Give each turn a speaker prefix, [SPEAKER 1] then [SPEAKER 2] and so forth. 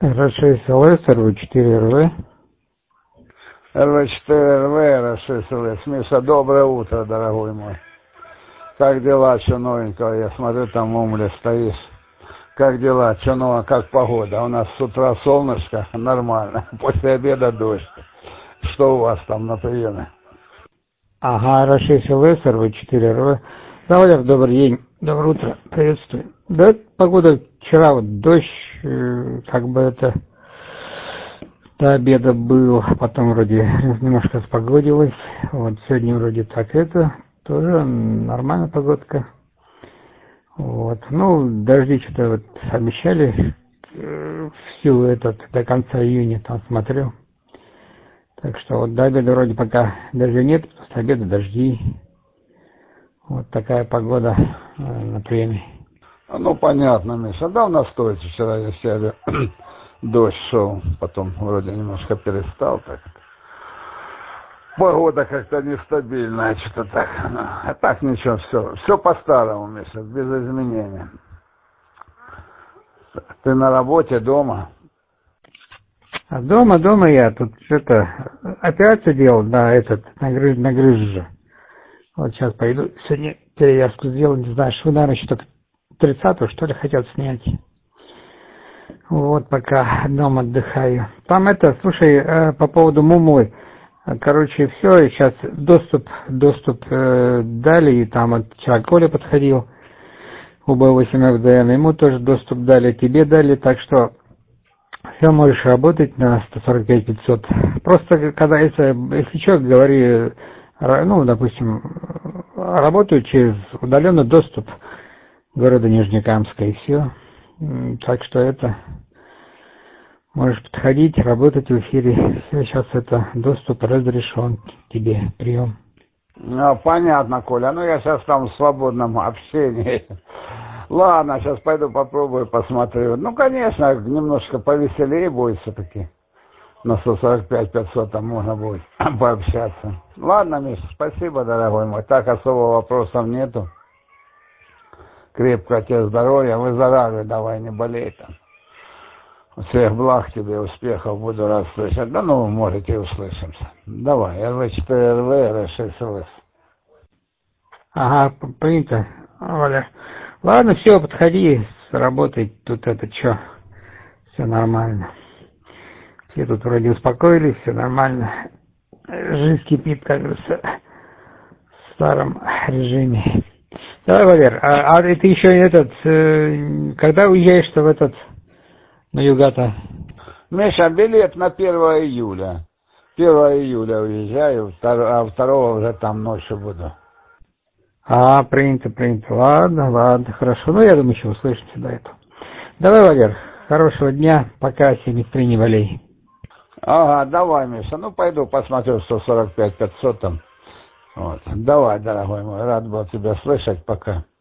[SPEAKER 1] R6 LS, RV4 RV.
[SPEAKER 2] РВ-4РВ, РВ-6ЛС. Миша, доброе утро, дорогой мой. Как дела, что новенького? Я смотрю, там в Умле стоишь. Как дела, что нового, как погода? У нас с утра солнышко, нормально. После обеда дождь. Что у вас там на приеме?
[SPEAKER 1] Ага, R6 LS, RV4 RV. Да, Валер, добрый день, доброе утро, приветствую. Да, погода вчера вот дождь, как бы это до обеда был, потом вроде немножко спогодилось. Вот сегодня вроде так это, тоже нормальная погодка. Вот, ну, дожди что-то вот обещали всю этот до конца июня там смотрел. Так что вот до обеда вроде пока дождей нет, после обеда дожди. Вот такая погода на приеме.
[SPEAKER 2] Ну, понятно, Миша. Да, у нас стоит вчера, я сяду. Дождь шел, потом вроде немножко перестал. Так. Погода как-то нестабильная, что-то так. А так ничего, все по-старому, Миша, без изменений. Ты на работе, дома?
[SPEAKER 1] А дома я тут что-то операцию делал на на грыжу. Вот сейчас пойду, сегодня перевязку сделал, не знаю, что, наверное, еще только 30-го, что ли, хотят снять. Вот пока дома отдыхаю. Там это, слушай, по поводу Мумлы, короче, все, сейчас доступ дали, и там вот вчера Коля подходил, УБ8 ФДН, ему тоже доступ дали, тебе дали, так что все можешь работать на 145-500. Просто когда, если что, говори, ну, допустим, работаю через удаленный доступ города Нижнекамска, и все. Так что это можешь подходить, работать в эфире. Все, сейчас это доступ разрешен тебе, прием.
[SPEAKER 2] Ну, понятно, Коля. Ну, я сейчас там в свободном общении. Ладно, сейчас пойду попробую, посмотрю. Ну, конечно, немножко повеселее будет все-таки. На 145-500 там можно будет пообщаться. Ладно, Миша, спасибо, дорогой мой. Так особо вопросов нету. Крепкого тебе здоровья, выздоравливай, давай, не болей там. Всех благ тебе, успехов, буду рад слышать. Да ну, может, и услышимся. Давай, РВ4РВ, РВ6ЛС.
[SPEAKER 1] Ага, принято, Валя. Ладно, все, подходи, работай, тут это что, все нормально. Все тут вроде успокоились, все нормально. Жизнь кипит, как говорится, в старом режиме. Давай, Валер, а ты еще когда уезжаешь-то на юга-то?
[SPEAKER 2] Миша, билет на 1 июля. 1 июля уезжаю, а 2 уже там ночью буду.
[SPEAKER 1] Принято. Ладно, хорошо. Ну, я думаю, еще услышимся до этого. Давай, Валер, хорошего дня, пока, 73 не болей.
[SPEAKER 2] Ага, давай, Миша, ну пойду посмотрю 145-500 там. Вот. Давай, дорогой мой, рад был тебя слышать, пока.